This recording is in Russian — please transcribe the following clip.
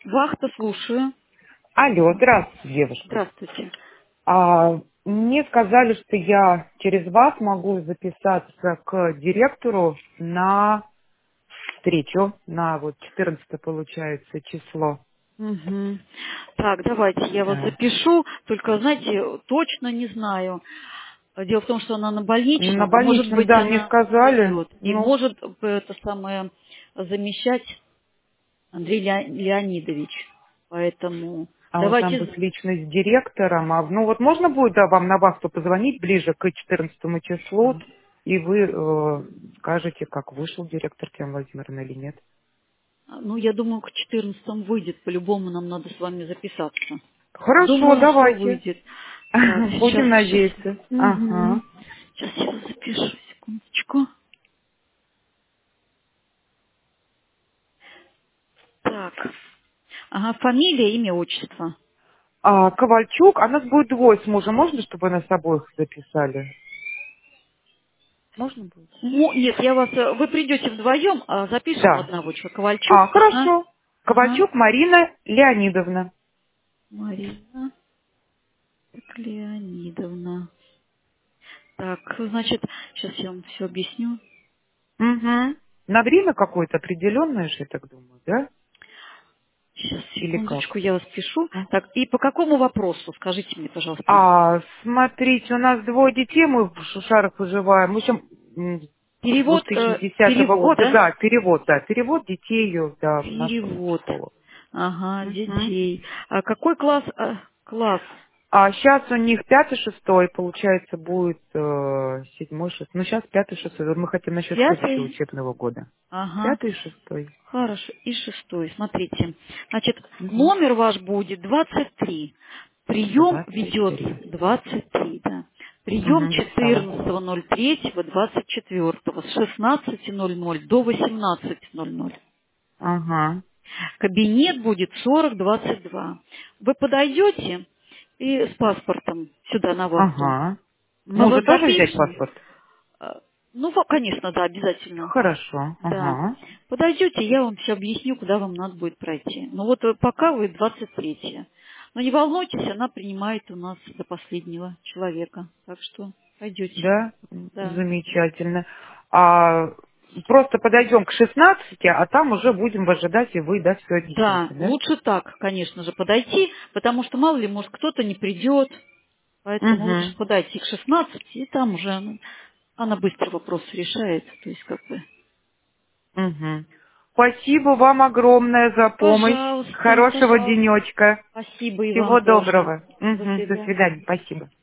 Вахта, слушаю. Алло, здравствуйте, девушка. Здравствуйте. Мне сказали, что я через вас могу записаться к директору на встречу, на вот 14 получается число. Мгм. Так, давайте я вас Да. запишу. Только, знаете, точно не знаю. Дело в том, что она на На больничном, а может больничном, быть, да, мне она сказали. придет. И Ну, может это самое замещать Андрей Леонидович. Поэтому вот там давайте... быть лично с директором. Ну вот можно будет, да, вам на вахту позвонить ближе к 14 числу, и вы скажете, как вышел директор Татьяна Владимировна или нет. Ну, я думаю, к 14 выйдет. По-любому нам надо с вами записаться. Хорошо, Думаю, что давайте. выйдет. Так, Будем сейчас. надеяться. Угу. Ага. Сейчас я его запишу, секундочку. Так. Ага, фамилия, имя, отчество. Ковальчук, а нас будет двое с мужем. Можно, чтобы нас обоих записали? Можно будет? Нет, я вас... Вы придете вдвоем, а запишем Да. одного человека. Ковальчук. Ага. Хорошо. Ага. Ковальчук Марина Леонидовна. Марина Леонидовна. Так, значит, сейчас я вам все объясню. Угу. На время какое-то определенное же, я так думаю, да? Сейчас, Или как? секундочку, я вас пишу. А, Так, и по какому вопросу, скажите мне, пожалуйста. Смотрите, у нас двое детей, мы в Шушарах выживаем. Мы еще с Перевод, 2010 перевод, года, да? да, перевод детей да, в нашу Перевод. школу. Ага, Мгм. детей. А какой класс? Класс. Сейчас у них пятый, шестой, получается, будет седьмой, шестой. Ну, сейчас пятый, шестой. Вот мы хотим насчет следующего Пятый. учебного года. Ага. Пятый и шестой. Хорошо. И шестой. Смотрите. Значит, Угу. номер ваш будет 23. Прием ведет 23. 23, да. Прием Угу, записала. 14.03, 24 с 16:00 до 18:00. Ага. Кабинет будет 4022. Вы подойдете и с паспортом сюда на вахту. Ага. Мы Мужа вас тоже взять запишем. паспорт? Ну, конечно, да, обязательно. Хорошо. Да. Ага. Подойдете, я вам все объясню, куда вам надо будет пройти. Ну вот пока вы 23-е. Но не волнуйтесь, она принимает у нас до последнего человека. Так что пойдете. Да? Да. Замечательно. А, Просто подойдем к 16, а там уже будем ожидать, и вы, да, все Да, объясните, да? лучше так, конечно же, подойти, потому что мало ли, может, кто-то не придет, поэтому лучше Угу. подойти к 16, и там уже она быстро вопрос решает. То есть, как бы, Угу. Спасибо вам огромное за помощь. пожалуйста, Хорошего пожалуйста. денечка. Спасибо и вам Всего тоже. доброго. До Угу. До свидания. свидания. Спасибо.